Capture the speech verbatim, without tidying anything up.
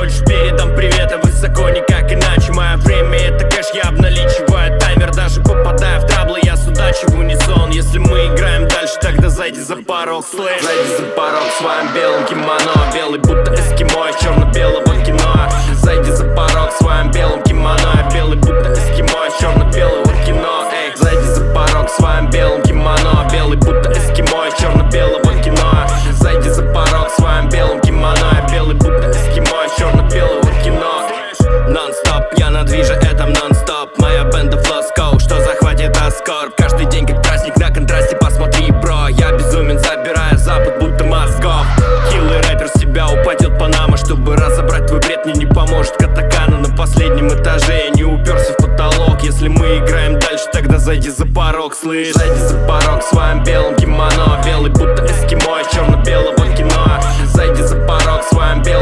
хочешь, передам привет, а высоко никак иначе. Мое время это кэш, я обналичиваю таймер. Даже попадая в траблы, я судачу в унисон. Если мы играем дальше, тогда зайди за порог, слышь. Зайди за порог в своем белом кимоно, белый будто эскимо из черно-белого кино. Зайди за порог в своем белом кимоно, белый будто эскимо из черно-белого кино. Эй, зайди за порог в своем белом кимоно, белый будто эскимо из черно-белого кино. Зайди за порог в своем белом кимоно, белый будто эскимо из черно-белого кино. Нон-стоп, я на движе этом нон-стоп. Моя бенда флоскоу, что захватит аскорб. Каждый день как праздник на контрасте, посмотри, бро. Я безумен, забирая запад, будто мозгов. Хилый рэпер с тебя упадет Панама. Чтобы разобрать твой бред, мне не поможет катакана. На последнем этаже я не уперся в потолок. Если мы играем дальше, тогда зайди за порог, слышь. Зайди за порог в своем белом кимоно, белый будто эскимо из черно-белого кино. Зайди за порог в своем белом